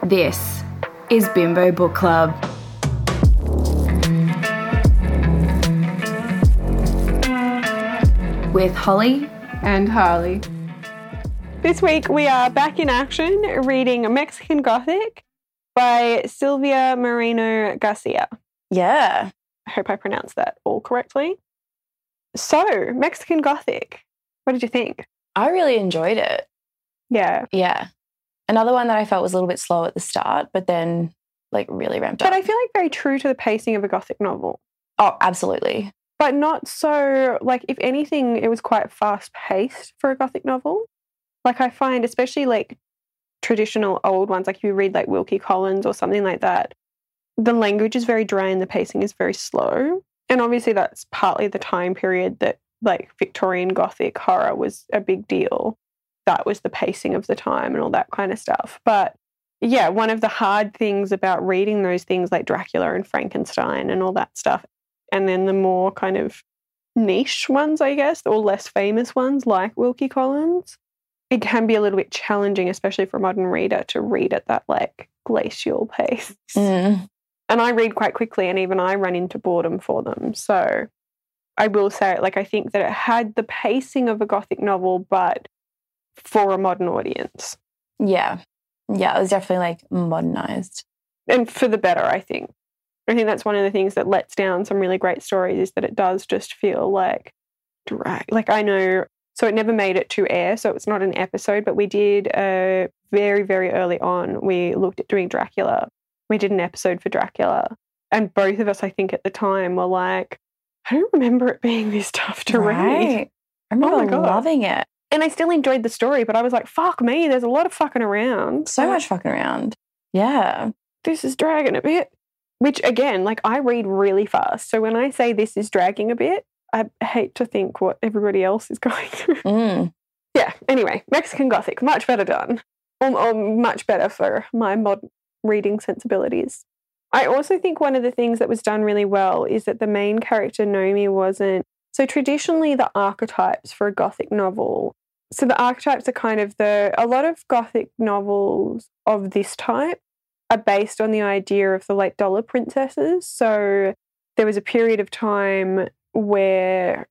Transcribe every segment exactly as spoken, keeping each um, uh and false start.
This is Bimbo Book Club. With Holly and Harley. This week we are back in action reading Mexican Gothic by Silvia Moreno Garcia. Yeah. I hope I pronounced that all correctly. So, Mexican Gothic, what did you think? I really enjoyed it. Yeah. Yeah. Another one that I felt was a little bit slow at the start, but then like really ramped up. But I feel like very true to the pacing of a Gothic novel. Oh, absolutely. But not so, like, if anything, it was quite fast-paced for a Gothic novel. Like, I find, especially, like, traditional old ones, like if you read, like, Wilkie Collins or something like that, the language is very dry and the pacing is very slow. And obviously that's partly the time period that, like, Victorian Gothic horror was a big deal. That was the pacing of the time and all that kind of stuff. But, yeah, one of the hard things about reading those things like Dracula and Frankenstein and all that stuff, and then the more kind of niche ones, I guess, or less famous ones like Wilkie Collins, it can be a little bit challenging, especially for a modern reader, to read at that, like, glacial pace. Mm. And I read quite quickly, and even I run into boredom for them. So I will say, like, I think that it had the pacing of a Gothic novel, but for a modern audience. Yeah. Yeah, it was definitely, like, modernised. And for the better, I think. I think that's one of the things that lets down some really great stories is that it does just feel like drag. Like, I know, so it never made it to air, so it's not an episode, but we did uh, very, very early on, we looked at doing Dracula. We did an episode for Dracula. And both of us, I think, at the time were like, I don't remember it being this tough to right. read. I remember oh my God. loving it. And I still enjoyed the story, but I was like, fuck me, there's a lot of fucking around. So much fucking around. Yeah. This is dragging a bit. Which, again, like, I read really fast. So when I say this is dragging a bit, I hate to think what everybody else is going through. Mm. Yeah, anyway, Mexican Gothic, much better done. Or, or much better for my modern reading sensibilities. I also think one of the things that was done really well is that the main character, Nomi, wasn't... So traditionally, the archetypes for a Gothic novel... So the archetypes are kind of the... A lot of Gothic novels of this type are based on the idea of the, like, dollar princesses. So there was a period of time where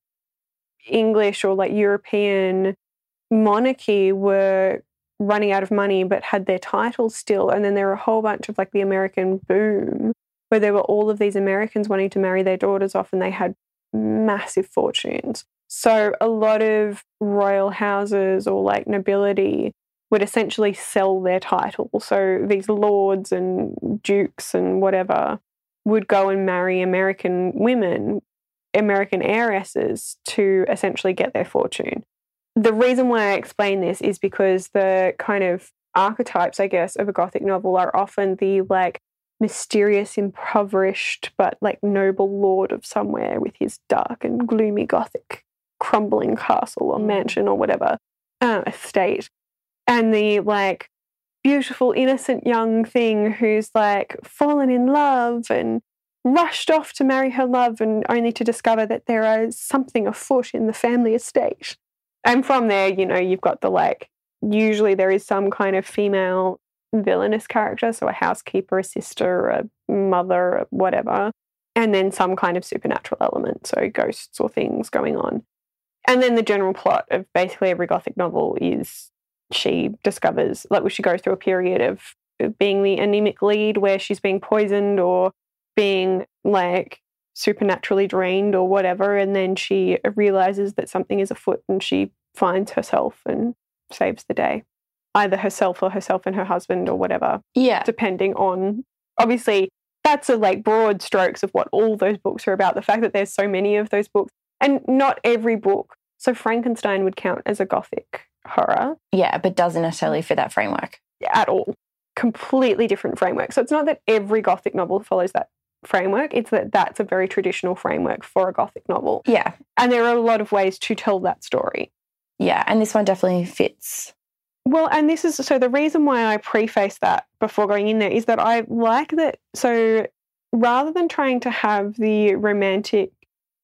English or, like, European monarchy were running out of money but had their titles still. And then there were a whole bunch of, like, the American boom where there were all of these Americans wanting to marry their daughters off and they had massive fortunes. So a lot of royal houses or, like, nobility would essentially sell their title. So these lords and dukes and whatever would go and marry American women, American heiresses, to essentially get their fortune. The reason why I explain this is because the kind of archetypes, I guess, of a Gothic novel are often the, like, mysterious, impoverished, but, like, noble lord of somewhere with his dark and gloomy Gothic crumbling castle or mansion or whatever, uh, estate. And the, like, beautiful, innocent young thing who's, like, fallen in love and rushed off to marry her love and only to discover that there is something afoot in the family estate. And from there, you know, you've got the, like, usually there is some kind of female villainous character, so a housekeeper, a sister, a mother, whatever, and then some kind of supernatural element, so ghosts or things going on. And then the general plot of basically every Gothic novel is she discovers, like, she goes through a period of being the anemic lead where she's being poisoned or being, like, supernaturally drained or whatever, and then she realizes that something is afoot and she finds herself and saves the day. Either herself or herself and her husband or whatever. Yeah. Depending on, obviously, that's a, like, broad strokes of what all those books are about. The fact that there's so many of those books, and not every book. So Frankenstein would count as a Gothic horror. Yeah, but doesn't necessarily fit that framework. At all. Completely different framework. So it's not that every Gothic novel follows that framework. It's that that's a very traditional framework for a Gothic novel. Yeah. And there are a lot of ways to tell that story. Yeah, and this one definitely fits. Well, and this is, so the reason why I preface that before going in there is that I like that, so rather than trying to have the romantic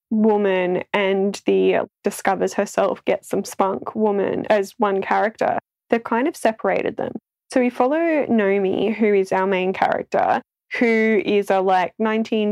woman and the discovers herself, gets some spunk woman as one character, they've kind of separated them. So we follow Nomi, who is our main character, who is a like nineteen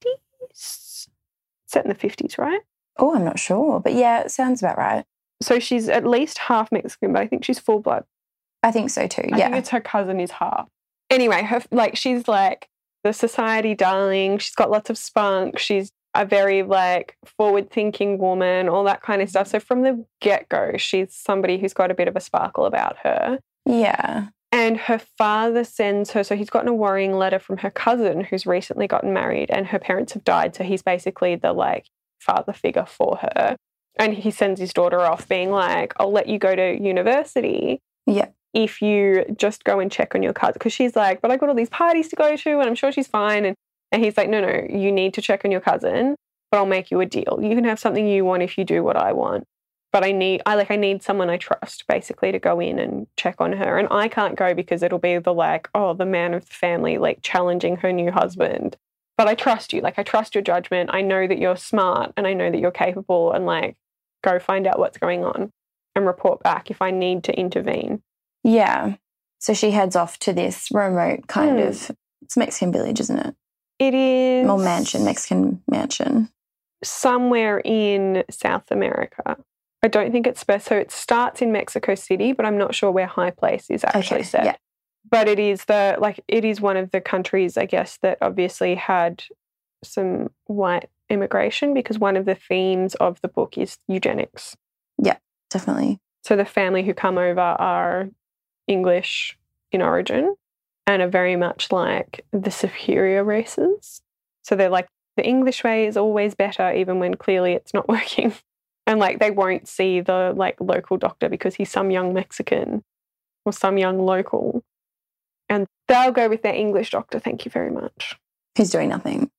fifties, set in the fifties, right? Oh, I'm not sure. But yeah, it sounds about right. So she's at least half Mexican, but I think she's full blood. I think so too, I yeah. think it's her cousin is half. Anyway, her like she's like the society darling. She's got lots of spunk. She's a very like forward-thinking woman, all that kind of stuff. So from the get-go, she's somebody who's got a bit of a sparkle about her. Yeah. And her father sends her, so he's gotten a worrying letter from her cousin who's recently gotten married and her parents have died. So he's basically the like father figure for her. And he sends his daughter off being like, I'll let you go to university. Yeah. If you just go and check on your cousin. Because she's like, but I got all these parties to go to and I'm sure she's fine. And, and he's like, no, no, you need to check on your cousin, but I'll make you a deal. You can have something you want if you do what I want. But I need, I like, I need someone I trust basically to go in and check on her. And I can't go because it'll be the like, oh, the man of the family, like challenging her new husband. But I trust you. Like, I trust your judgment. I know that you're smart and I know that you're capable and like, go find out what's going on and report back if I need to intervene. Yeah. So she heads off to this remote kind Mm. of, it's Mexican village, isn't it? It is Or mansion, Mexican mansion. somewhere in South America. I don't think it's specified. So it starts in Mexico City, but I'm not sure where High Place is actually Okay, set. yeah. But it is the like it is one of the countries, I guess, that obviously had some white immigration because one of the themes of the book is eugenics. Definitely. So the family who come over are English in origin and are very much like the superior races. So they're like, the English way is always better, even when clearly it's not working. And like they won't see the like local doctor because he's some young Mexican or some young local. And they'll go with their English doctor, thank you very much. Who's doing nothing.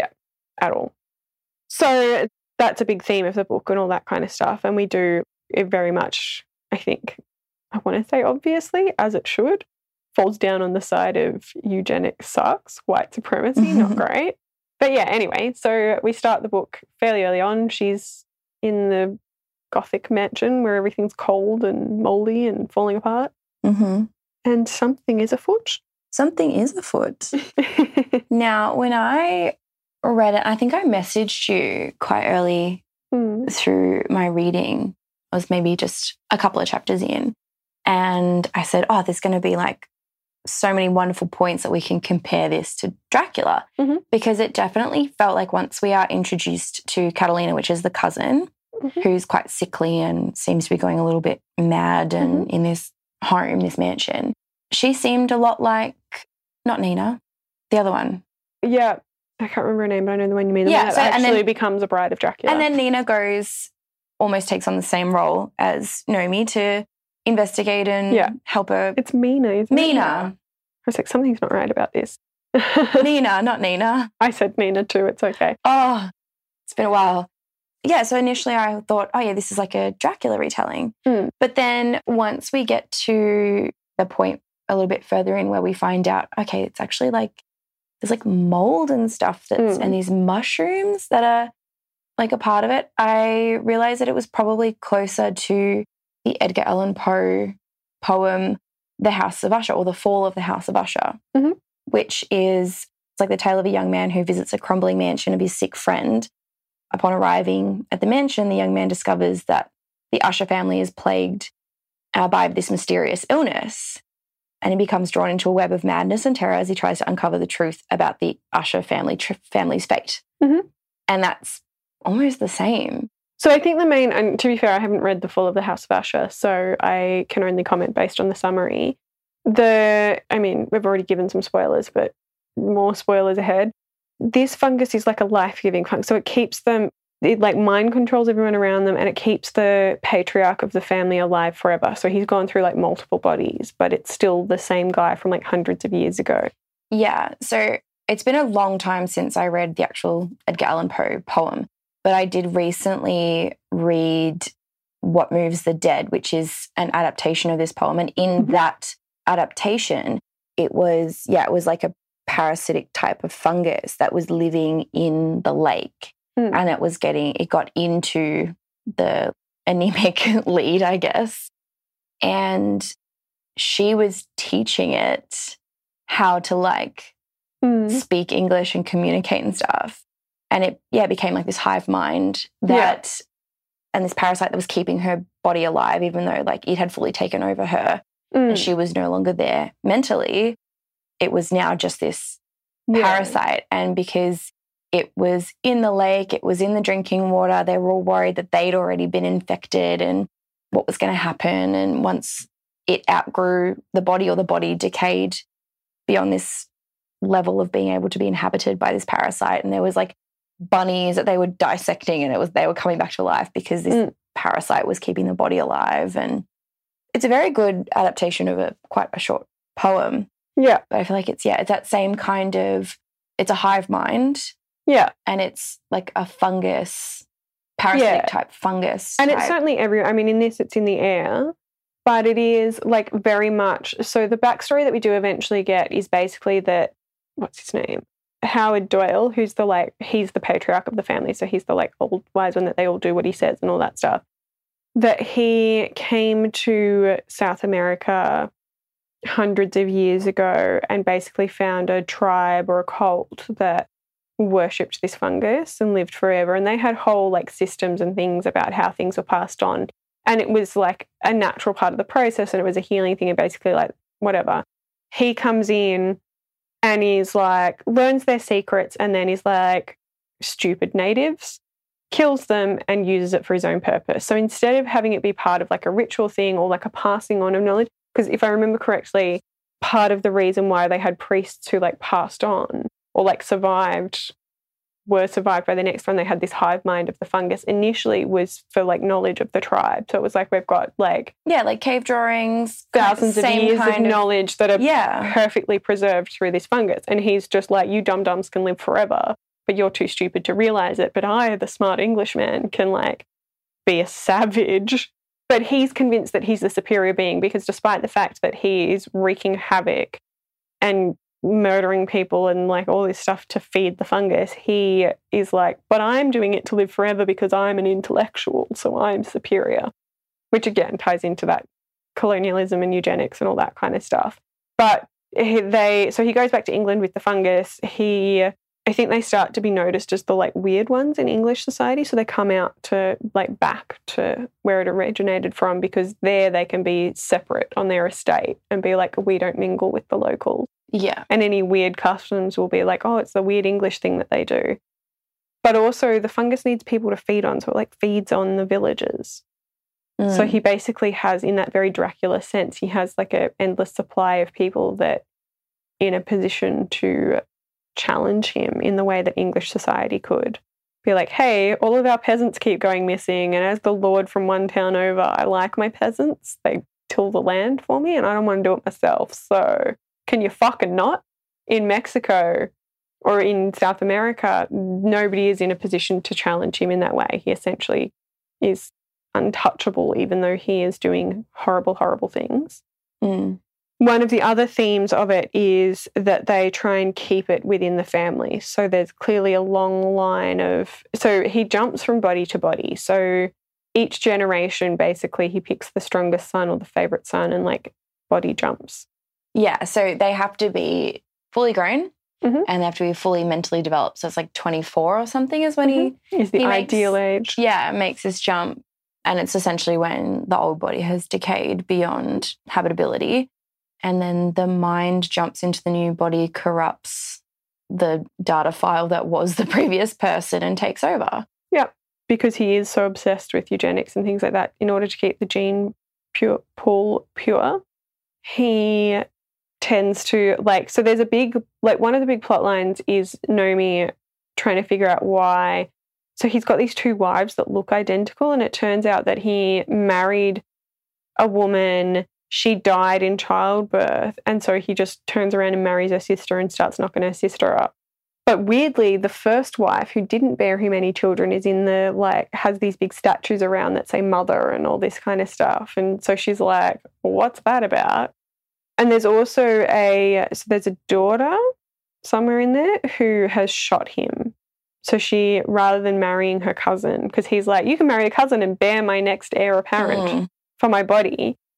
At all. So that's a big theme of the book and all that kind of stuff. And we do it very much, I think, I want to say obviously, as it should, falls down on the side of eugenics sucks, white supremacy, not great. But yeah, anyway, so we start the book fairly early on. She's in the Gothic mansion where everything's cold and mouldy and falling apart. Mm-hmm. And something is afoot. Something is afoot. Now, when I read it, I think I messaged you quite early Mm. through my reading. I was maybe just a couple of chapters in. And I said, oh, there's going to be like so many wonderful points that we can compare this to Dracula. Mhm. Because it definitely felt like once we are introduced to Catalina, which is the cousin, Mhm. who's quite sickly and seems to be going a little bit mad and in this home, this mansion, she seemed a lot like, not Nina, the other one. Yeah, I can't remember her name, but I know the one you mean. The Yeah, one that so- and actually then- becomes a bride of Dracula. And then Nina goes, almost takes on the same role as Nomi to investigate and Yeah. help her. it's Mina, isn't it? Mina. I was like, something's not right about this. Nina, not Nina. I said Mina too, it's okay. Oh, it's been a while. Yeah, so initially I thought, oh yeah, this is like a Dracula retelling. Mm. But then once we get to the point a little bit further in where we find out, okay, it's actually like, there's like mold and stuff that's, Mm. and these mushrooms that are like a part of it, I realized that it was probably closer to the Edgar Allan Poe poem, The House of Usher, or The Fall of the House of Usher, Mhm. which is it's like the tale of a young man who visits a crumbling mansion of his sick friend. Upon arriving at the mansion, the young man discovers that the Usher family is plagued uh, by this mysterious illness, and he becomes drawn into a web of madness and terror as he tries to uncover the truth about the Usher family tr- family's fate. Mhm. And that's almost the same. So I think the main, and to be fair, I haven't read The Fall of the House of Usher, so I can only comment based on the summary. The, I mean, we've already given some spoilers, but more spoilers ahead. This fungus is like a life-giving fungus, so it keeps them, it like mind controls everyone around them, and it keeps the patriarch of the family alive forever. So he's gone through like multiple bodies, but it's still the same guy from like hundreds of years ago. Yeah, so it's been a long time since I read the actual Edgar Allan Poe poem, but I did recently read What Moves the Dead, which is an adaptation of this poem. And in Mhm. that adaptation, it was, yeah, it was like a parasitic type of fungus that was living in the lake. Mm. And it was getting, it got into the anemic lead, I guess. And she was teaching it how to like Mm. speak English and communicate and stuff. And it, yeah, became like this hive mind that, yeah. and this parasite that was keeping her body alive, even though like it had fully taken over her Mm. and she was no longer there mentally. It was now just this Yeah. parasite. And because it was in the lake, it was in the drinking water, they were all worried that they'd already been infected and what was going to happen. And once it outgrew the body or the body decayed beyond this level of being able to be inhabited by this parasite, and there was like bunnies that they were dissecting and it was they were coming back to life because this Mm. parasite was keeping the body alive. And it's a very good adaptation of a quite a short poem. Yeah. But I feel like it's, yeah, it's that same kind of, it's a hive mind. Yeah. And it's like a fungus, parasitic Yeah. type fungus. And type. it's certainly every, I mean, in this, it's in the air, but it is like very much. So the backstory that we do eventually get is basically that, what's his name? Howard Doyle, who's the like, he's the patriarch of the family. So he's the like old wise one that they all do what he says and all that stuff. That he came to South America hundreds of years ago and basically found a tribe or a cult that worshipped this fungus and lived forever. And they had whole like systems and things about how things were passed on. And it was like a natural part of the process and it was a healing thing and basically like whatever. He comes in and he's like, learns their secrets and then he's like, stupid natives, kills them and uses it for his own purpose. So instead of having it be part of like a ritual thing or like a passing on of knowledge, because if I remember correctly, part of the reason why they had priests who like passed on or like survived, were survived by the next one, they had this hive mind of the fungus initially was for like knowledge of the tribe. So it was like we've got like yeah, like cave drawings, thousands of years of knowledge that are yeah. perfectly preserved through this fungus. And he's just like, you dum-dums can live forever, but you're too stupid to realize it. But I, the smart Englishman, can like be a savage. But he's convinced that he's the superior being because despite the fact that he is wreaking havoc and murdering people and like all this stuff to feed the fungus, he is like, but I'm doing it to live forever because I'm an intellectual, so I'm superior, which again ties into that colonialism and eugenics and all that kind of stuff. But he, they, so he goes back to England with the fungus. He, I think they start to be noticed as the like weird ones in English society. So they come out to like back to where it originated from because there they can be separate on their estate and be like, we don't mingle with the locals. Yeah. And any weird customs will be like, oh, it's the weird English thing that they do. But also the fungus needs people to feed on. So it like feeds on the villagers. Mm. So he basically has, in that very Dracula sense, he has like an endless supply of people that in a position to challenge him in the way that English society could. Be like, hey, all of our peasants keep going missing. And as the lord from one town over, I like my peasants. They till the land for me and I don't want to do it myself. So can you fucking not? In Mexico or in South America, nobody is in a position to challenge him in that way. He essentially is untouchable, even though he is doing horrible, horrible things. Mm. One of the other themes of it is that they try and keep it within the family. So there's clearly a long line of... So he jumps from body to body. So each generation, basically, he picks the strongest son or the favourite son and, like, body jumps. Yeah, so they have to be fully grown mm-hmm. and they have to be fully mentally developed. So it's like twenty-four or something is when mm-hmm. he... Is the he ideal makes, age. Yeah, makes this jump. And it's essentially when the old body has decayed beyond habitability. And then the mind jumps into the new body, corrupts the data file that was the previous person and takes over. Yeah, because he is so obsessed with eugenics and things like that. In order to keep the gene pure, pool pure, he tends to, like, so there's a big, like one of the big plot lines is Nomi trying to figure out why. So he's got these two wives that look identical and it turns out that he married a woman, she died in childbirth, and so he just turns around and marries her sister and starts knocking her sister up. But weirdly, the first wife, who didn't bear him any children, is in the, like, has these big statues around that say mother and all this kind of stuff. And so she's like, what's that about? And there's also a, so there's a daughter somewhere in there who has shot him. So she, rather than marrying her cousin, because he's like, you can marry a cousin and bear my next heir apparent mm. for my body.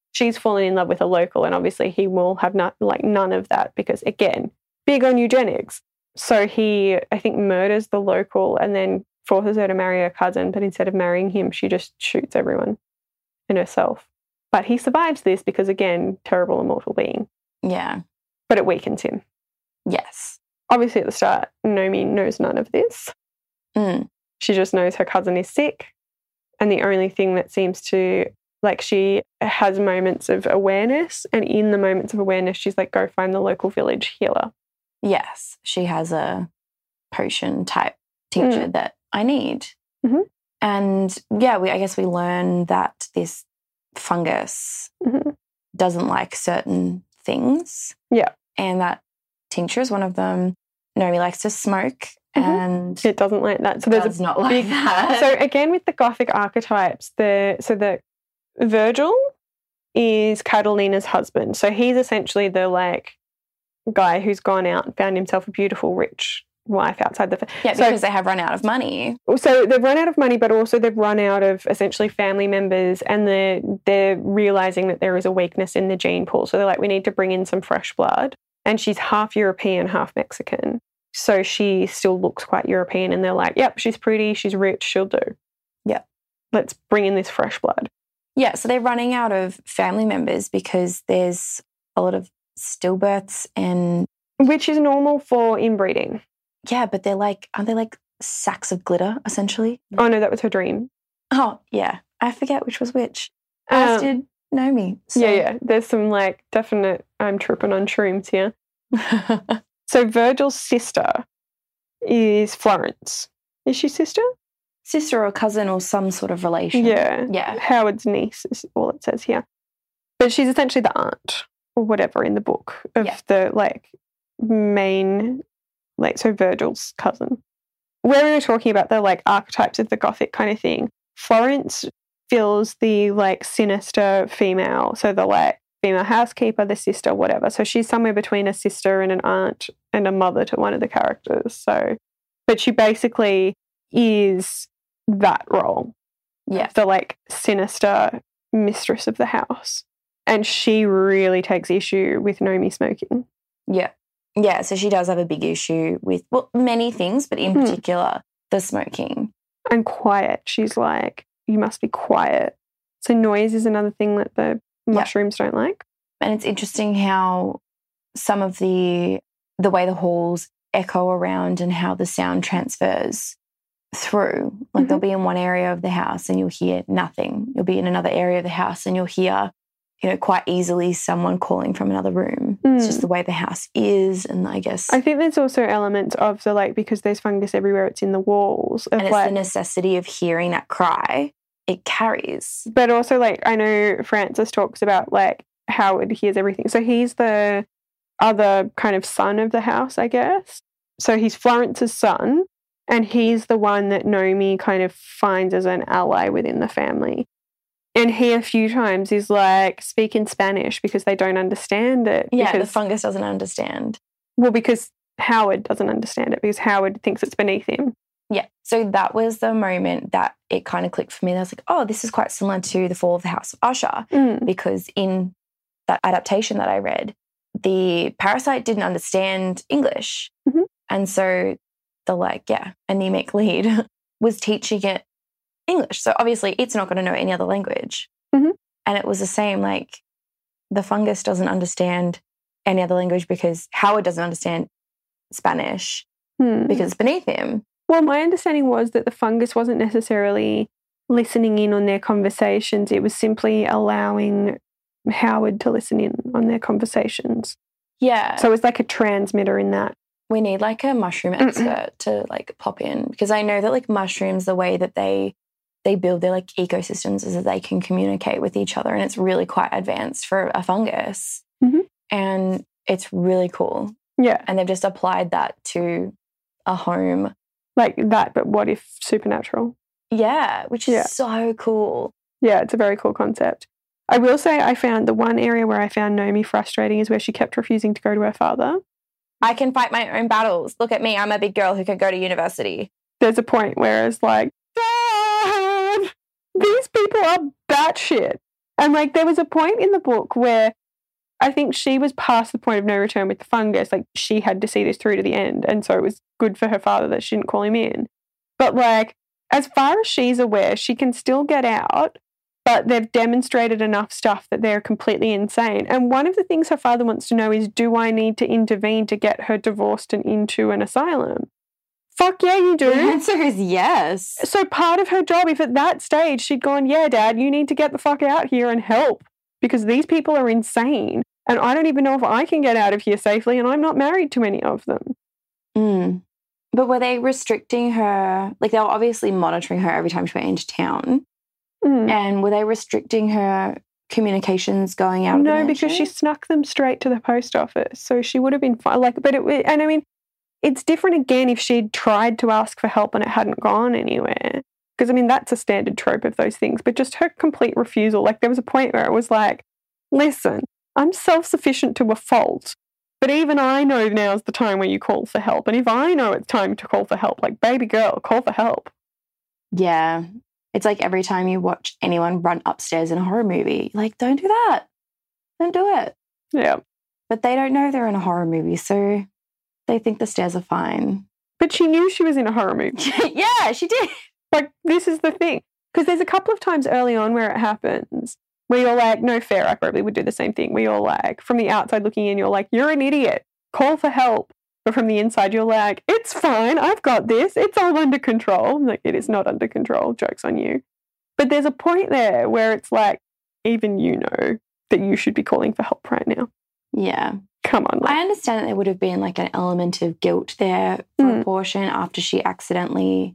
she's fallen in love with a local, and obviously he will have not, like none of that because, again, big on eugenics. So he, I think, murders the local and then forces her to marry her cousin, but instead of marrying him, she just shoots everyone and herself. But he survives this because, again, terrible immortal being. Yeah. But it weakens him. Yes. Obviously, at the start, Nomi knows none of this. Mm. She just knows her cousin is sick. And the only thing that seems to, like, she has moments of awareness. And in the moments of awareness, she's like, go find the local village healer. Yes. She has a potion type tincture Mm. that I need. Mhm. And yeah, we I guess we learn that this fungus Mhm. doesn't like certain things. Yeah. And that tincture is one of them. Nomi likes to smoke Mhm. and It doesn't like that. So there's does a not like big, that. So again, with the Gothic archetypes, the so the Virgil is Catalina's husband. So he's essentially the like guy who's gone out and found himself a beautiful, rich wife outside the. Fa- yeah, so, because they have run out of money. So they've run out of money, but also they've run out of essentially family members, and they're they're realizing that there is a weakness in the gene pool. So they're like, we need to bring in some fresh blood. And she's half European, half Mexican. So she still looks quite European, and they're like, yep, she's pretty, she's rich, she'll do. Yeah. Let's bring in this fresh blood. Yeah, so they're running out of family members because there's a lot of stillbirths and Which is normal for inbreeding. yeah, but they're like, aren't they like sacks of glitter essentially? Oh, no, that was her dream. Oh, yeah. I forget which was which. As Um, did Nomi. So. Yeah, yeah. There's some like definite, I'm tripping on shrooms here. So Virgil's sister is Florence. Is she sister? Sister or cousin or some sort of relation. Yeah. Yeah. Howard's niece is all it says here. But she's essentially the aunt or whatever in the book of Yeah. the like main, like, so Virgil's cousin. Where we were talking about the like archetypes of the Gothic kind of thing, Florence feels the like sinister female. So the like female housekeeper, the sister, whatever. So she's somewhere between a sister and an aunt and a mother to one of the characters. So, but she basically is that role. Yeah. The like sinister mistress of the house. And she really takes issue with Nomi smoking. Yeah. Yeah. So she does have a big issue with, well, many things, but in Hmm. particular, the smoking. And quiet. She's like, you must be quiet. So noise is another thing that the mushrooms don't like. And it's interesting how some of the the way the halls echo around and how the sound transfers through. Like Mhm. they'll be in one area of the house and you'll hear nothing. You'll be in another area of the house and you'll hear, you know, quite easily someone calling from another room. It's Mm. just the way the house is. And I guess I think there's also elements of the like, because there's fungus everywhere, it's in the walls. Of and it's like, the necessity of hearing that cry. It carries. but also like, I know Francis talks about like Howard hears everything. So he's the other kind of son of the house, I guess. So he's Florence's son, and he's the one that Nomi kind of finds as an ally within the family. And he a few times is like, speak in Spanish because they don't understand it. Yeah, because, the fungus doesn't understand. well, because Howard doesn't understand it because Howard thinks it's beneath him. Yeah. So that was the moment that it kind of clicked for me. I was like, oh, this is quite similar to The Fall of the House of Usher, Mm. because in that adaptation that I read, the parasite didn't understand English. Mhm. And so the like, yeah, anemic lead was teaching it English. So obviously it's not going to know any other language. Mhm. And it was the same, like the fungus doesn't understand any other language because Howard doesn't understand Spanish Hmm. because it's beneath him. Well, my understanding was that the fungus wasn't necessarily listening in on their conversations. It was simply allowing Howard to listen in on their conversations. Yeah. So it was like a transmitter in that. We need like a mushroom expert to like pop in, because I know that like mushrooms, the way that they they build their like ecosystems is that they can communicate with each other, and it's really quite advanced for a fungus. Mhm. And it's really cool. Yeah, And they've just applied that to a home. like that, but what if supernatural? Yeah, which is Yeah. so cool. Yeah, it's a very cool concept. I will say I found the one area where I found Nomi frustrating is where she kept refusing to go to her father. I can fight my own battles. Look at me. I'm a big girl who can go to university. There's a point where it's like, Dad, these people are batshit. And like there was a point in the book where I think she was past the point of no return with the fungus. Like she had to see this through to the end. And so it was good for her father that she didn't call him in. But like, as far as she's aware, she can still get out, but they've demonstrated enough stuff that they're completely insane. And one of the things her father wants to know is, do I need to intervene to get her divorced and into an asylum? Fuck yeah, you do. The answer is yes. So part of her job, if at that stage she'd gone, yeah, Dad, you need to get the fuck out here and help because these people are insane and I don't even know if I can get out of here safely and I'm not married to any of them. Mm. But were they restricting her? Like they were obviously monitoring her every time she went into town. Mm. And were they restricting her communications going out? No, of the because she mansion? snuck them straight to the post office. So she would have been fine. Like, but it, and I mean, it's different again if she'd tried to ask for help and it hadn't gone anywhere. Because, I mean, that's a standard trope of those things. But just her complete refusal. Like, there was a point where it was like, listen, I'm self-sufficient to a fault. But even I know now's the time where you call for help. And if I know it's time to call for help, like, baby girl, call for help. Yeah. It's like every time you watch anyone run upstairs in a horror movie, like, don't do that. Don't do it. Yeah. But they don't know they're in a horror movie, so they think the stairs are fine. But she knew she was in a horror movie. Yeah, she did. Like, this is the thing. Because there's a couple of times early on where it happens where you're like, no fair, I probably would do the same thing. Where you're like, from the outside looking in, you're like, you're an idiot. Call for help. But from the inside, you're like, it's fine. I've got this. It's all under control. I'm like, it is not under control. Joke's on you. But there's a point there where it's like, even you know that you should be calling for help right now. Yeah. Come on. Like. I understand that there would have been like an element of guilt there for Mm. a portion after she accidentally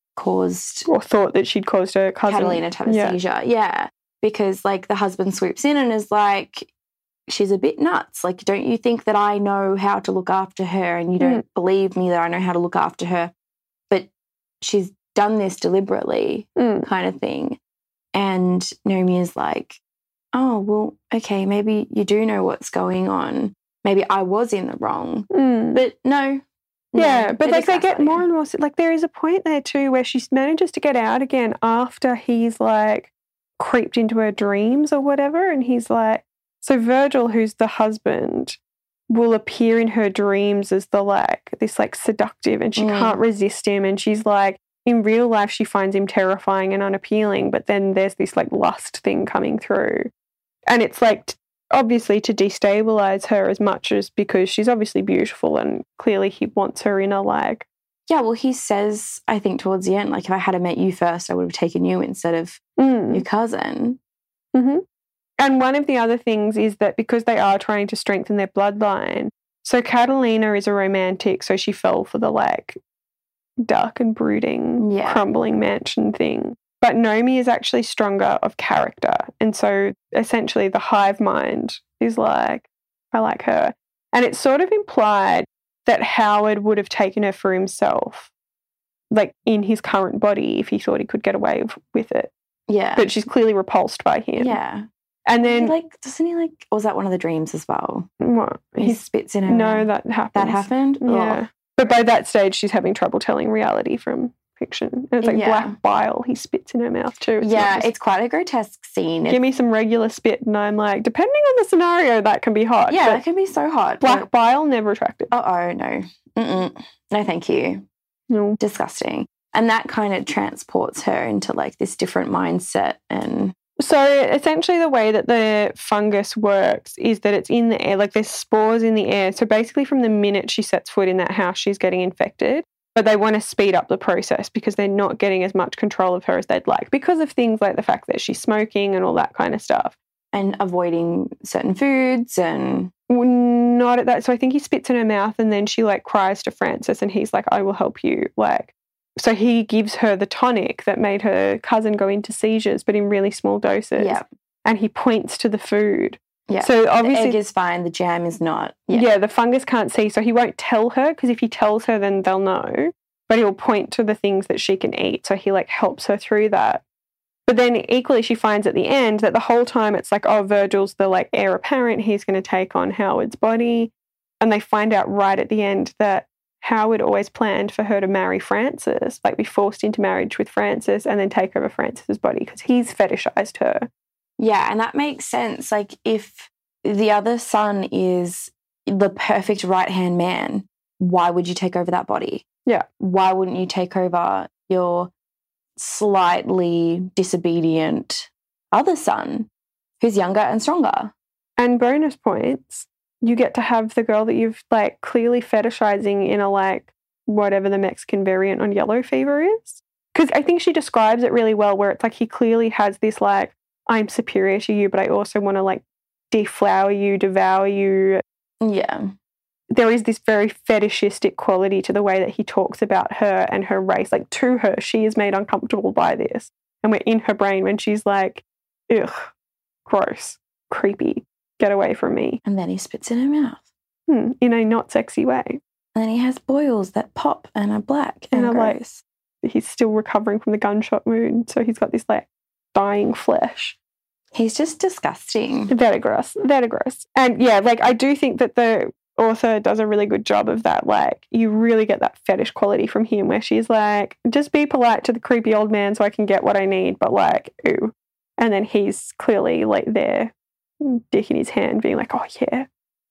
caused Or thought that she'd caused her cousin. Catalina to have a Yeah. seizure. Yeah. Because like the husband swoops in and is like, she's a bit nuts. Like, don't you think that I know how to look after her and you don't believe me that I know how to look after her? But she's done this deliberately, Mm. kind of thing. And Naomi is like, oh, well, okay, maybe you do know what's going on. Maybe I was in the wrong. Mm. But no. no, Yeah, but they're like just they get gaslighting more her. and more, like there is a point there too where she manages to get out again after he's like creeped into her dreams or whatever, and he's like, so Virgil, who's the husband, will appear in her dreams as the like this like seductive, and she Mm. can't resist him, and she's like, in real life she finds him terrifying and unappealing, but then there's this like lust thing coming through, and it's like t- obviously to destabilize her as much as because she's obviously beautiful and clearly he wants her in a like. Yeah, well, he says, I think towards the end, like, if I had met you first, I would have taken you instead of Mm. your cousin. Mm-hmm. And one of the other things is that because they are trying to strengthen their bloodline, so Catalina is a romantic, so she fell for the like dark and brooding, Yeah. crumbling mansion thing. But Naomi is actually stronger of character. And so essentially the hive mind is like, I like her. And it's sort of implied that Howard would have taken her for himself, like in his current body, if he thought he could get away w- with it. Yeah. But she's clearly repulsed by him. yeah. And He, then, like, doesn't he, like, or was that one of the dreams as well? what? He He's, spits in her no, mouth. that happens. That happened? Yeah. But by that stage, she's having trouble telling reality from fiction. And it's like Yeah. black bile. He spits in her mouth too. Ugh. It's not Yeah, just, it's quite a grotesque scene. give me some regular spit. And I'm like, depending on the scenario, that can be hot. yeah, But that can be so hot. black bile, never attractive. Uh-oh, no. Mm-mm. No, thank you. No. Disgusting. And that kind of transports her into, like, this different mindset and... So essentially the way that the fungus works is that it's in the air, like there's spores in the air. So basically from the minute she sets foot in that house, she's getting infected. But they want to speed up the process because they're not getting as much control of her as they'd like because of things like the fact that she's smoking and all that kind of stuff. And avoiding certain foods and... Not at that. So I think he spits in her mouth and then she like cries to Francis and he's like, I will help you. Like, so he gives her the tonic that made her cousin go into seizures, but in really small doses. Yeah. And he points to the food. Yeah. So The obviously, egg is fine, the jam is not. yeah. Yeah. the fungus can't see. So he won't tell her because if he tells her, then they'll know. But he'll point to the things that she can eat. So he like helps her through that. But then equally she finds at the end that the whole time it's like, oh, Virgil's the like heir apparent. He's going to take on Howard's body. And they find out right at the end that Howard always planned for her to marry Francis, like be forced into marriage with Francis and then take over Francis's body because he's fetishized her. Yeah, and that makes sense. Like if the other son is the perfect right-hand man, why would you take over that body? Yeah. Why wouldn't you take over your slightly disobedient other son who's younger and stronger? And bonus points, you get to have the girl that you've like clearly fetishizing in a like whatever the Mexican variant on yellow fever is. Because I think she describes it really well where it's like he clearly has this like, I'm superior to you, but I also want to like deflower you, devour you. Yeah. There is this very fetishistic quality to the way that he talks about her and her race. Like to her, she is made uncomfortable by this. And we're in her brain when she's like, ugh, gross, creepy, get away from me. And then he spits in her mouth. Hmm, in a not sexy way. And then he has boils that pop and are black and, and gross. Like, he's still recovering from the gunshot wound. So he's got this like dying flesh. He's just disgusting. Very gross, very gross. And yeah, like I do think that the author does a really good job of that. Like you really get that fetish quality from him where she's like, just be polite to the creepy old man so I can get what I need, but like, ooh. And then he's clearly like there, dick in his hand, being like, oh yeah,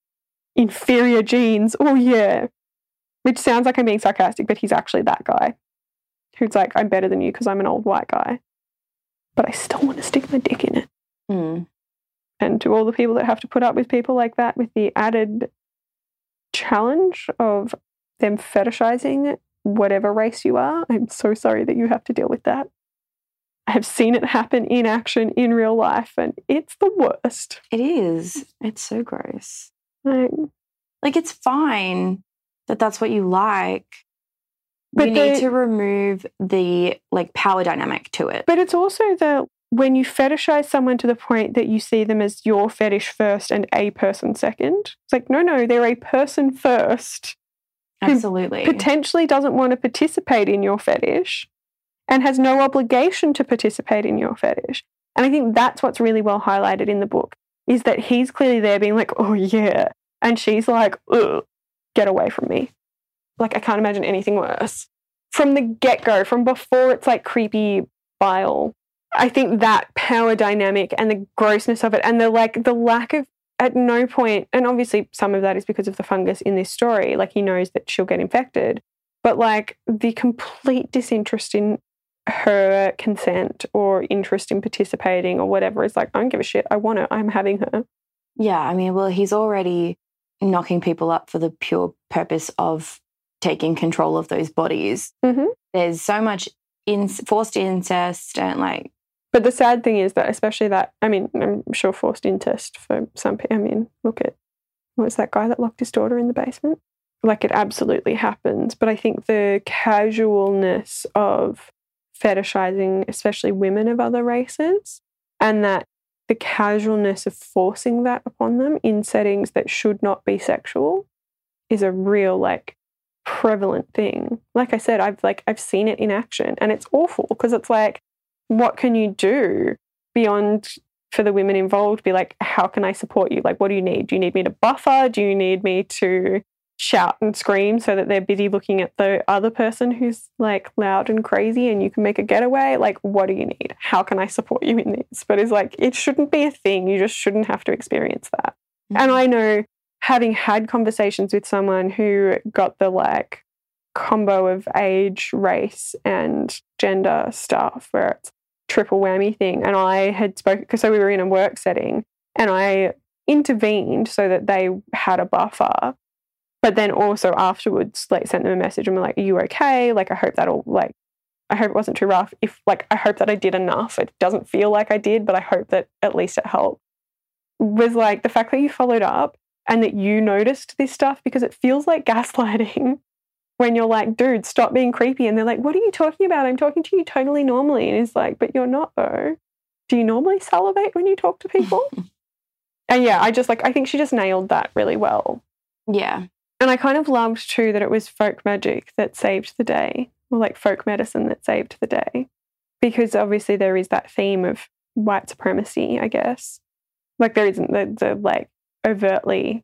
inferior genes, oh yeah. Which sounds like I'm being sarcastic, but he's actually that guy who's like, I'm better than you because I'm an old white guy, but I still want to stick my dick in it. Mm. And to all the people that have to put up with people like that with the added challenge of them fetishizing whatever race you are, I'm so sorry that you have to deal with that. I have seen it happen in action in real life and it's the worst. It is. It's so gross. Like, like it's fine that that's what you like. But you need the, to remove the like power dynamic to it. But it's also the when you fetishize someone to the point that you see them as your fetish first and a person second. It's like, no, no, they're a person first. Absolutely. Who potentially doesn't want to participate in your fetish and has no obligation to participate in your fetish. And I think that's what's really well highlighted in the book is that he's clearly there being like, oh yeah. And she's like, ugh, get away from me. Like, I can't imagine anything worse. From the get-go, from before it's like creepy bile, I think that power dynamic and the grossness of it and the like the lack of at no point, and obviously some of that is because of the fungus in this story, like he knows that she'll get infected, but like the complete disinterest in her consent or interest in participating or whatever is like, I don't give a shit. I want her. I'm having her. Yeah, I mean, well, he's already knocking people up for the pure purpose of taking control of those bodies. Mm-hmm. There's so much in, forced incest and like. But the sad thing is that, especially that, I mean, I'm sure forced incest for some people. I mean, look at what was that guy that locked his daughter in the basement? Like, it absolutely happens. But I think the casualness of fetishizing, especially women of other races, and that the casualness of forcing that upon them in settings that should not be sexual is a real, like, prevalent thing. Like I said, I've like I've seen it in action, and it's awful because it's like, what can you do beyond for the women involved? Be like, how can I support you? Like, what do you need? Do you need me to buffer? Do you need me to shout and scream so that they're busy looking at the other person who's like loud and crazy and you can make a getaway? Like, what do you need? How can I support you in this? But it's like, it shouldn't be a thing. You just shouldn't have to experience that. Mm-hmm. And I know, having had conversations with someone who got the like combo of age, race and gender stuff where it's triple whammy thing, and I had spoken because so we were in a work setting and I intervened so that they had a buffer, but then also afterwards like sent them a message and were like, are you okay? Like, I hope that'll like I hope it wasn't too rough. If like I hope that I did enough. It doesn't feel like I did, but I hope that at least it helped. Was like the fact that you followed up and that you noticed this stuff, because it feels like gaslighting when you're like, dude, stop being creepy. And they're like, what are you talking about? I'm talking to you totally normally. And it's like, but you're not though. Do you normally salivate when you talk to people? And yeah, I just like, I think she just nailed that really well. Yeah. And I kind of loved too that it was folk magic that saved the day, or like folk medicine that saved the day. Because obviously there is that theme of white supremacy, I guess. Like there isn't the, the like overtly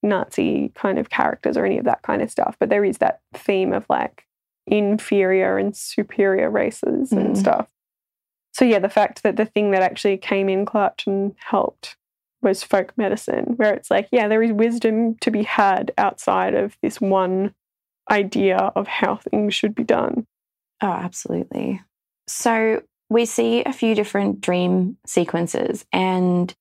Nazi kind of characters or any of that kind of stuff, but there is that theme of like inferior and superior races mm. and stuff. So yeah, the fact that the thing that actually came in clutch and helped was folk medicine, where it's like, yeah, there is wisdom to be had outside of this one idea of how things should be done. Oh, absolutely. So we see a few different dream sequences, and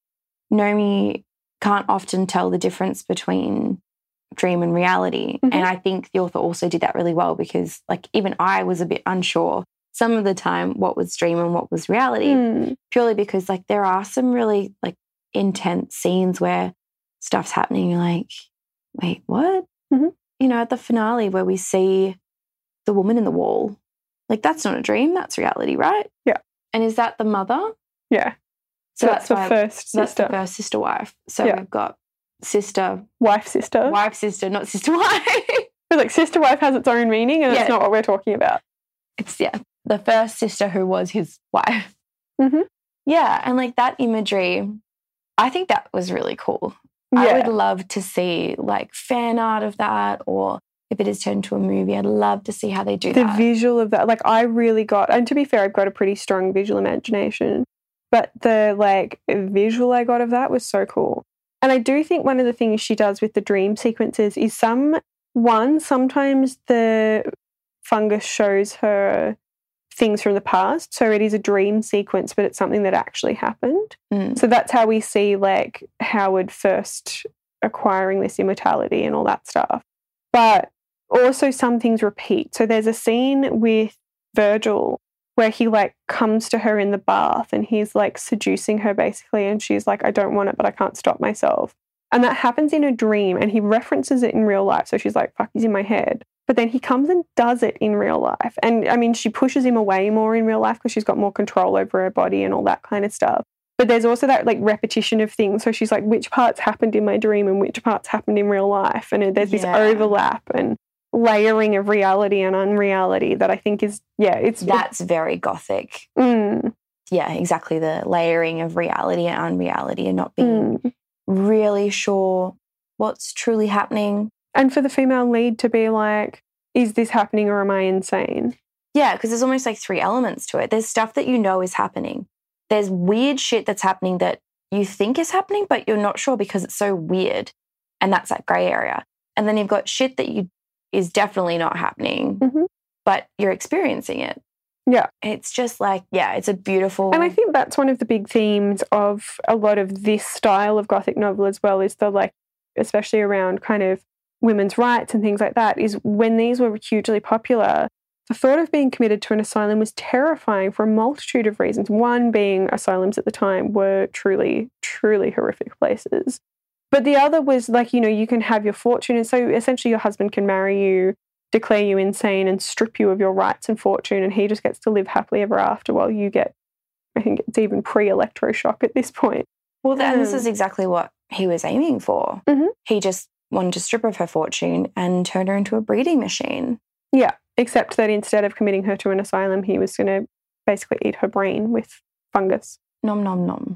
Nomi can't often tell the difference between dream and reality. Mm-hmm. And I think the author also did that really well, because like even I was a bit unsure some of the time what was dream and what was reality, Mm. purely because like there are some really like intense scenes where stuff's happening. You're like, wait, what? Mm-hmm. You know, at the finale where we see the woman in the wall, like that's not a dream, that's reality, right? Yeah. And is that the mother? Yeah. So that's, the why- first That's sister. the first sister wife. So Yeah. we've got sister, Wife, sister. wife, sister, not sister wife. It's like sister wife has its own meaning, and Yeah. it's not what we're talking about. It's, yeah, the first sister who was his wife. Mhm. Yeah, and like that imagery, I think that was really cool. I Yeah. would love to see like fan art of that, or if it is turned into a movie, I'd love to see how they do The that. visual of that, like I really got, and to be fair, I've got a pretty strong visual imagination, but the like visual I got of that was so cool. And I do think one of the things she does with the dream sequences is some, one, sometimes the fungus shows her things from the past. So it is a dream sequence, but it's something that actually happened. Mm. So that's how we see like Howard first acquiring this immortality and all that stuff. But also some things repeat. So there's a scene with Virgil where he like comes to her in the bath and he's like seducing her basically, and she's like, I don't want it, but I can't stop myself. And that happens in a dream, and he references it in real life. So she's like, fuck, he's in my head. But then he comes and does it in real life. And I mean, she pushes him away more in real life because she's got more control over her body and all that kind of stuff. But there's also that like repetition of things. So she's like, which parts happened in my dream and which parts happened in real life? And there's this Yeah. overlap and layering of reality and unreality that I think is, yeah, it's... That's very gothic. Mm, Yeah, exactly. The layering of reality and unreality, and not being mm. really sure what's truly happening. And for the female lead to be like, is this happening or am I insane? Yeah, because there's almost like three elements to it. There's stuff that you know is happening. There's weird shit that's happening that you think is happening, but you're not sure because it's so weird. And that's that grey area. And then you've got shit that you is definitely not happening, Mhm. but you're experiencing it. Yeah. It's just like, yeah, it's a beautiful... And I think that's one of the big themes of a lot of this style of Gothic novel as well, is the like, especially around kind of women's rights and things like that, is when these were hugely popular, the thought of being committed to an asylum was terrifying for a multitude of reasons. One being asylums at the time were truly, truly horrific places. But the other was like, you know, you can have your fortune. And so essentially your husband can marry you, declare you insane and strip you of your rights and fortune. And he just gets to live happily ever after while you get, I think it's even pre-electroshock at this point. Well, then this Um, is exactly what he was aiming for. Mhm. He just wanted to strip of her fortune and turn her into a breeding machine. Yeah, except that instead of committing her to an asylum, he was going to basically eat her brain with fungus. Nom, nom, nom.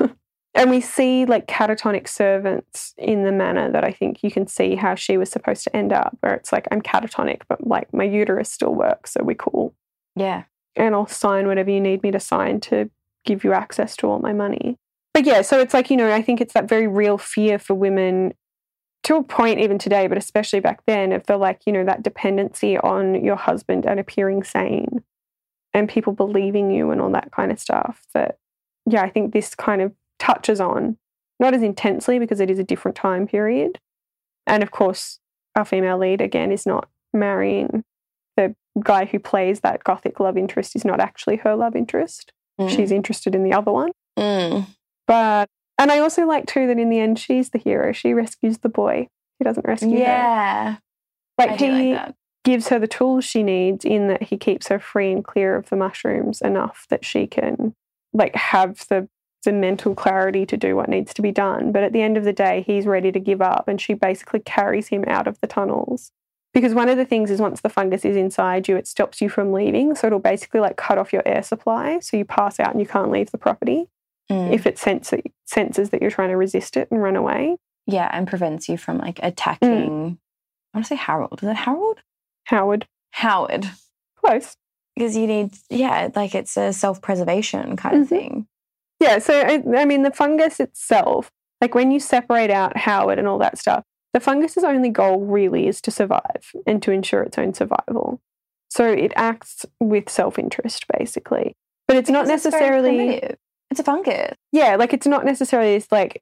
And we see like catatonic servants in the manner that I think you can see how she was supposed to end up, where it's like, I'm catatonic, but like my uterus still works, so we're cool. Yeah. And I'll sign whatever you need me to sign to give you access to all my money. But yeah, so it's like, you know, I think it's that very real fear for women to a point even today, but especially back then, of the like, you know, that dependency on your husband and appearing sane and people believing you and all that kind of stuff that, yeah, I think this kind of touches on, not as intensely because it is a different time period. And of course, our female lead, again, is not marrying the guy who plays that Gothic love interest is not actually her love interest. Mm. She's interested in the other one. Mm. But, and I also like too that in the end, she's the hero. She rescues the boy. He doesn't rescue her. Yeah. Like I do he like that. gives her the tools she needs, in that he keeps her free and clear of the mushrooms enough that she can like have the the mental clarity to do what needs to be done. But at the end of the day, he's ready to give up, and she basically carries him out of the tunnels. Because one of the things is, once the fungus is inside you, it stops you from leaving. So it'll basically like cut off your air supply. So you pass out and you can't leave the property Mm. if it sense, senses that you're trying to resist it and run away. Yeah, and prevents you from like attacking. I want to say Harold. Is it Harold? Howard. Howard. Close. Because you need, yeah, like it's a self-preservation kind of Mm-hmm. thing. Yeah, so I, I mean, the fungus itself, like when you separate out Howard and all that stuff, the fungus's only goal really is to survive and to ensure its own survival. So it acts with self-interest, basically. But it's not Because it's very necessarily... primitive. It's a fungus. Yeah, like it's not necessarily this like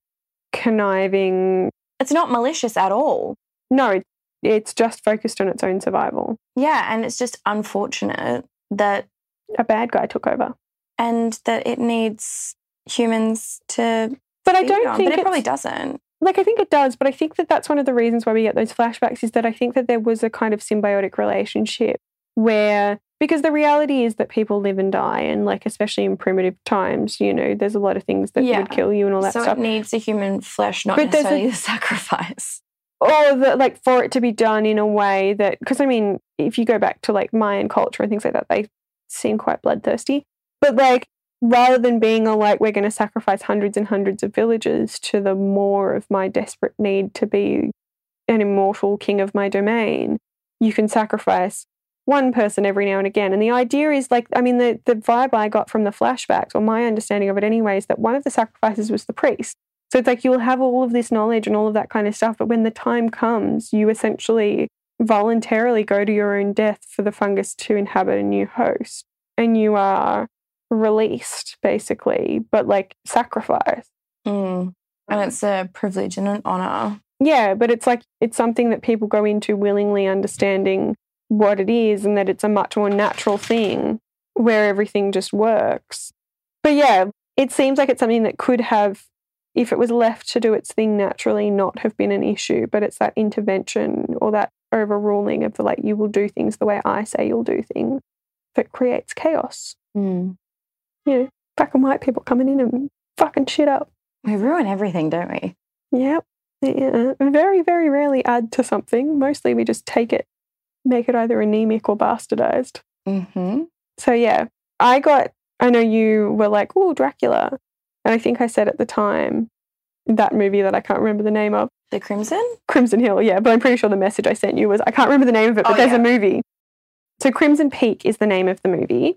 conniving... It's not malicious at all. No, it's just focused on its own survival. Yeah, and it's just unfortunate that... A bad guy took over. And that it needs humans to... But I feed don't on, think But it it's- probably doesn't. Like, I think it does, but I think that that's one of the reasons why we get those flashbacks is that I think that there was a kind of symbiotic relationship where, because the reality is that people live and die, and like, especially in primitive times, you know, there's a lot of things that Yeah. would kill you and all that so stuff. it needs a human flesh, not But there's necessarily a- the sacrifice. Or that, like, for it to be done in a way that, because I mean, if you go back to like Mayan culture and things like that, they seem quite bloodthirsty. But like, rather than being a like, we're going to sacrifice hundreds and hundreds of villagers to the more of my desperate need to be an immortal king of my domain, you can sacrifice one person every now and again. And the idea is like, I mean, the, the vibe I got from the flashbacks, or my understanding of it anyway, is that one of the sacrifices was the priest. So it's like you'll have all of this knowledge and all of that kind of stuff, but when the time comes, you essentially voluntarily go to your own death for the fungus to inhabit a new host. And you are released, basically, but like sacrifice. Mm. And it's a privilege and an honour. Yeah, but it's like it's something that people go into willingly understanding what it is and that it's a much more natural thing where everything just works. But yeah, it seems like it's something that could have, if it was left to do its thing naturally, not have been an issue, but it's that intervention or that overruling of the like, you will do things the way I say you'll do things that creates chaos. Mm. You know, black and white people coming in and fucking shit up. We ruin everything, don't we? Yep. Yeah. Very, very rarely add to something. Mostly we just take it, make it either anemic or bastardized. Mm-hmm. So yeah, I got, I know you were like, oh, Dracula. And I think I said at the time, that movie that I can't remember the name of. The Crimson? Crimson Hill, yeah. But I'm pretty sure the message I sent you was, I can't remember the name of it, but Oh, there's yeah. a movie. So Crimson Peak is the name of the movie.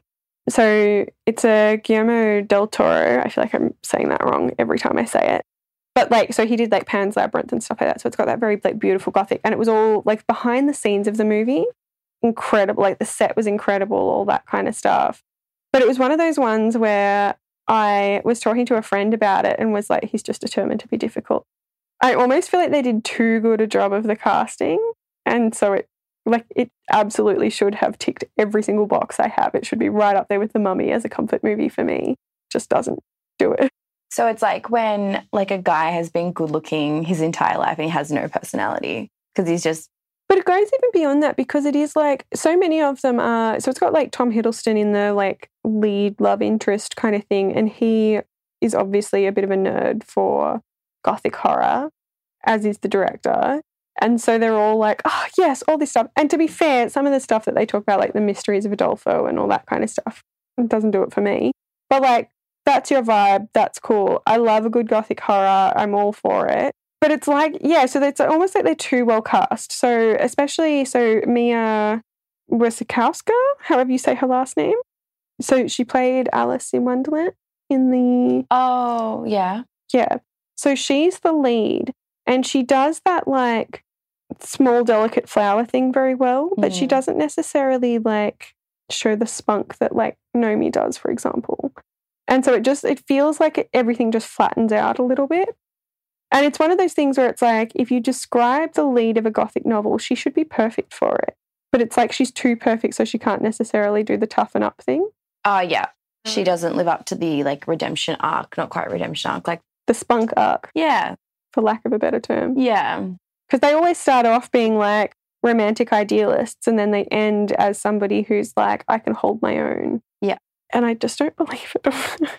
So it's a Guillermo del Toro. I feel like I'm saying that wrong every time I say it. But like, so he did like Pan's Labyrinth and stuff like that. So it's got that very like beautiful gothic. And it was all like behind the scenes of the movie. Incredible. Like the set was incredible, all that kind of stuff. But it was one of those ones where I was talking to a friend about it and was like, he's just determined to be difficult. I almost feel like they did too good a job of the casting. And so it, like, it absolutely should have ticked every single box I have. It should be right up there with The Mummy as a comfort movie for me. Just doesn't do it. So it's like when like a guy has been good looking his entire life and he has no personality because he's just... But it goes even beyond that because it is like, so many of them are, so it's got like Tom Hiddleston in the like lead love interest kind of thing. And he is obviously a bit of a nerd for gothic horror, as is the director. And so they're all like, oh, yes, all this stuff. And to be fair, some of the stuff that they talk about, like the mysteries of Adolfo and all that kind of stuff, it doesn't do it for me. But like, that's your vibe. That's cool. I love a good gothic horror. I'm all for it. But it's like, yeah, so it's almost like they're too well cast. So especially, so Mia Wasikowska, however you say her last name. So she played Alice in Wonderland in the... Oh, yeah. Yeah. So she's the lead. And she does that like small, delicate flower thing very well, but Mm. she doesn't necessarily like show the spunk that like Nomi does, for example. And so it just, it feels like everything just flattens out a little bit. And it's one of those things where it's like, if you describe the lead of a gothic novel, she should be perfect for it. But it's like she's too perfect, so she can't necessarily do the toughen up thing. Oh, yeah. She doesn't live up to the like redemption arc, not quite redemption arc, like... The spunk arc, Yeah. for lack of a better term. Yeah. Because they always start off being like romantic idealists and then they end as somebody who's like, I can hold my own. Yeah. And I just don't believe it.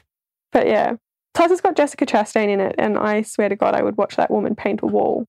But yeah. Plus it's got Jessica Chastain in it and I swear to God I would watch that woman paint a wall.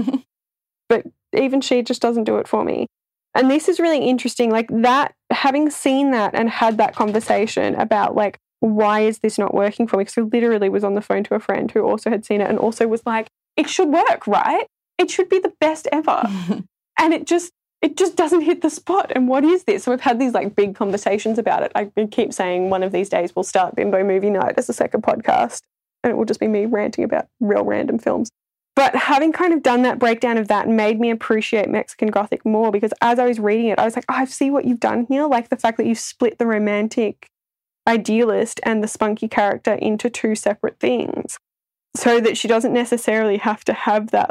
But even she just doesn't do it for me. And this is really interesting. Like that, having seen that and had that conversation about like, why is this not working for me? Because I literally was on the phone to a friend who also had seen it and also was like, it should work, right? It should be the best ever. And it just, it just doesn't hit the spot. And what is this? So we've had these like big conversations about it. I keep saying one of these days we'll start Bimbo Movie Night as a second podcast, and it will just be me ranting about real random films. But having kind of done that breakdown of that made me appreciate Mexican Gothic more, because as I was reading it, I was like, oh, I see what you've done here. Like the fact that you've split the romantic idealist and the spunky character into two separate things, so that she doesn't necessarily have to have that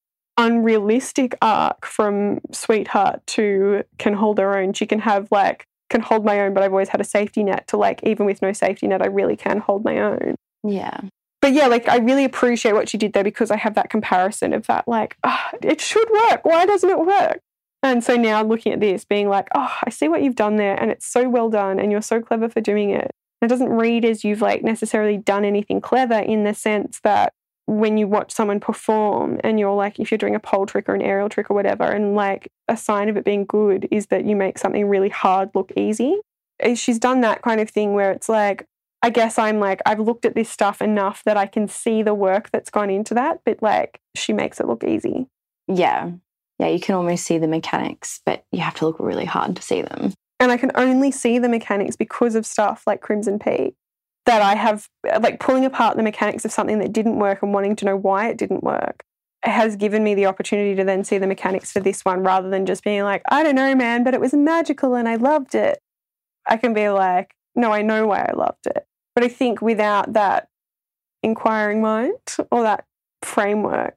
unrealistic arc from sweetheart to can hold her own. She can have like, can hold my own, but I've always had a safety net to like, even with no safety net, I really can hold my own. Yeah. But yeah, like I really appreciate what she did there, because I have that comparison of that like, oh, it should work. Why doesn't it work? And so now looking at this, being like, oh, I see what you've done there, and it's so well done, and you're so clever for doing it. It doesn't read as you've like necessarily done anything clever, in the sense that when you watch someone perform and you're like, if you're doing a pole trick or an aerial trick or whatever, and like a sign of it being good is that you make something really hard look easy. She's done that kind of thing where it's like, I guess I'm like, I've looked at this stuff enough that I can see the work that's gone into that, but like she makes it look easy. Yeah. Yeah, you can almost see the mechanics, but you have to look really hard to see them. And I can only see the mechanics because of stuff like Crimson Peak, that I have, like pulling apart the mechanics of something that didn't work and wanting to know why it didn't work. It has given me the opportunity to then see the mechanics for this one, rather than just being like, I don't know, man, but it was magical and I loved it. I can be like, no, I know why I loved it. But I think without that inquiring mind or that framework,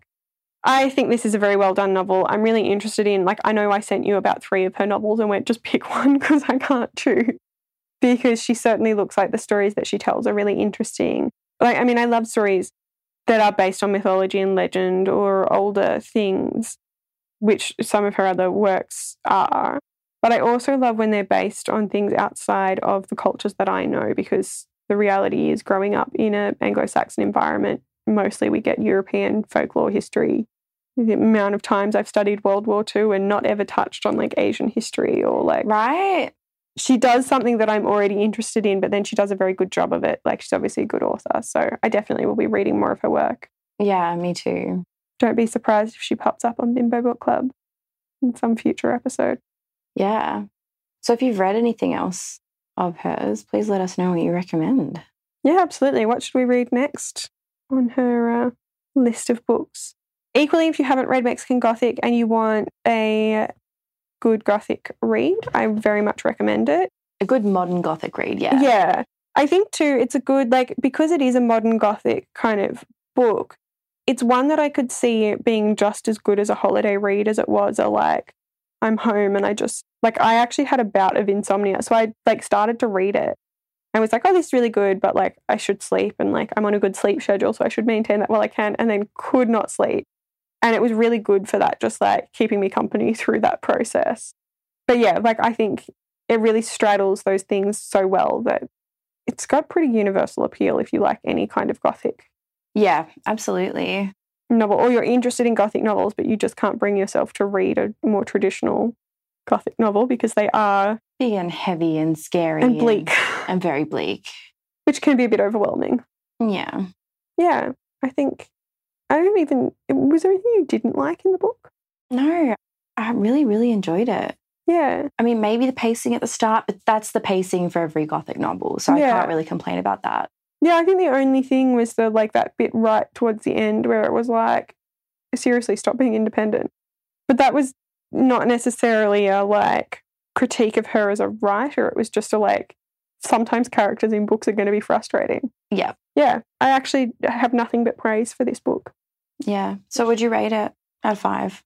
I think this is a very well done novel. I'm really interested in, like, I know I sent you about three of her novels and went, just pick one because I can't choose. Because she certainly looks like the stories that she tells are really interesting. Like, I mean, I love stories that are based on mythology and legend or older things, which some of her other works are. But I also love when they're based on things outside of the cultures that I know, because the reality is, growing up in an Anglo-Saxon environment, mostly we get European folklore history. The amount of times I've studied World War Two and not ever touched on like Asian history or like... Right. She does something that I'm already interested in, but then she does a very good job of it. Like, she's obviously a good author, so I definitely will be reading more of her work. Yeah, me too. Don't be surprised if she pops up on Bimbo Book Club in some future episode. Yeah. So if you've read anything else of hers, please let us know what you recommend. Yeah, absolutely. What should we read next on her uh, list of books? Equally, if you haven't read Mexican Gothic and you want a good Gothic read, I very much recommend it. A good modern Gothic read, yeah. Yeah. I think too, it's a good, like, because it is a modern Gothic kind of book, it's one that I could see it being just as good as a holiday read as it was a, like, I'm home and I just, like, I actually had a bout of insomnia. So I, like, started to read it. I was like, oh, this is really good, but, like, I should sleep, and, like, I'm on a good sleep schedule, so I should maintain that while I can, and then could not sleep. And it was really good for that, just like keeping me company through that process. But yeah, like I think it really straddles those things so well that it's got pretty universal appeal if you like any kind of Gothic. Yeah, absolutely. Novel, or you're interested in Gothic novels, but you just can't bring yourself to read a more traditional Gothic novel because they are big and heavy and scary and bleak and, and very bleak, which can be a bit overwhelming. Yeah. Yeah, I think. I don't even, was there anything you didn't like in the book? No, I really, really enjoyed it. Yeah. I mean, maybe the pacing at the start, but that's the pacing for every Gothic novel, so yeah. I can't really complain about that. Yeah, I think the only thing was the, like, that bit right towards the end where it was like, seriously, stop being independent. But that was not necessarily a, like, critique of her as a writer. It was just a, like, sometimes characters in books are going to be frustrating. Yeah. Yeah, I actually have nothing but praise for this book. Yeah. So would you rate it out of five?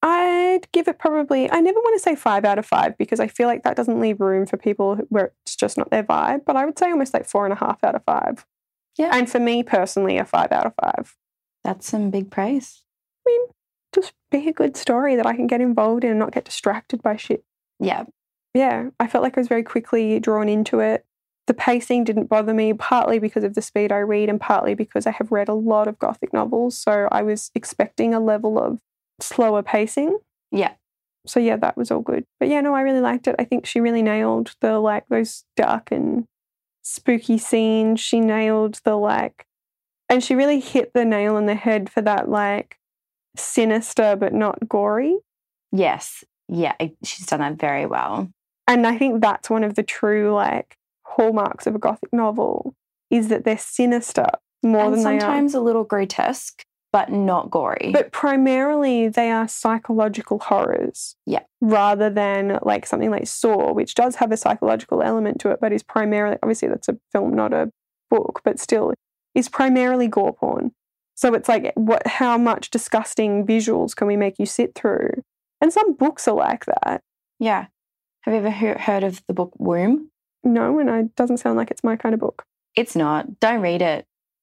I'd give it probably, I never want to say five out of five because I feel like that doesn't leave room for people where it's just not their vibe, but I would say almost like four and a half out of five. Yeah. And for me personally, a five out of five. That's some big praise. I mean, just be a good story that I can get involved in and not get distracted by shit. Yeah. Yeah, I felt like I was very quickly drawn into it. The pacing didn't bother me, partly because of the speed I read and partly because I have read a lot of Gothic novels, so I was expecting a level of slower pacing. Yeah. So, yeah, that was all good. But, yeah, no, I really liked it. I think she really nailed the, like, those dark and spooky scenes. She nailed the, like, and she really hit the nail on the head for that, like, sinister but not gory. Yes. Yeah, she's done that very well. And I think that's one of the true, like, hallmarks of a Gothic novel is that they're sinister more and than they are. Sometimes a little grotesque, but not gory. But primarily they are psychological horrors. Yeah. Rather than like something like Saw, which does have a psychological element to it, but is primarily, obviously that's a film, not a book, but still is primarily gore porn. So it's like, what? How much disgusting visuals can we make you sit through? And some books are like that. Yeah. Have you ever he- heard of the book Womb? No, and it doesn't sound like it's my kind of book. It's not. Don't read it.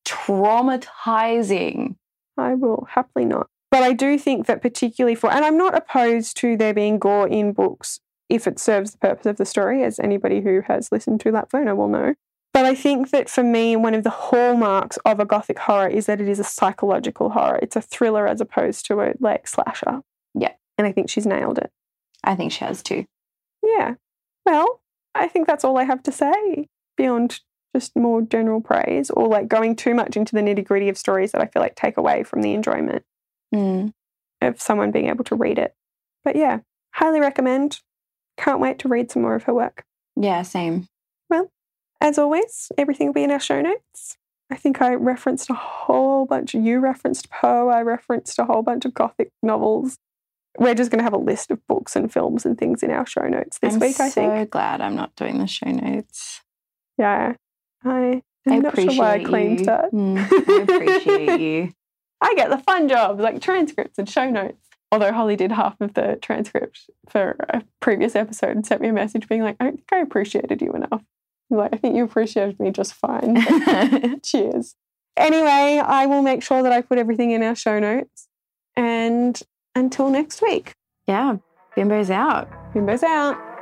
Traumatizing. I will happily not. But I do think that particularly for, and I'm not opposed to there being gore in books if it serves the purpose of the story, as anybody who has listened to Lapvona will know. But I think that for me, one of the hallmarks of a Gothic horror is that it is a psychological horror. It's a thriller as opposed to a like slasher. Yeah. And I think she's nailed it. I think she has too. Yeah. Well, I think that's all I have to say beyond just more general praise or like going too much into the nitty gritty of stories that I feel like take away from the enjoyment mm. of someone being able to read it. But yeah, highly recommend. Can't wait to read some more of her work. Yeah, same. Well, as always, everything will be in our show notes. I think I referenced a whole bunch. You referenced Poe. I referenced a whole bunch of Gothic novels. We're just going to have a list of books and films and things in our show notes this I'm week, I think. I'm so glad I'm not doing the show notes. Yeah. I am I not sure why I claimed you. that. Mm, I appreciate you. I get the fun jobs like transcripts and show notes. Although Holly did half of the transcript for a previous episode and sent me a message being like, I don't think I appreciated you enough. I'm like, I think you appreciated me just fine. Cheers. Anyway, I will make sure that I put everything in our show notes. And until next week. Yeah, Bimbo's out. Bimbo's out.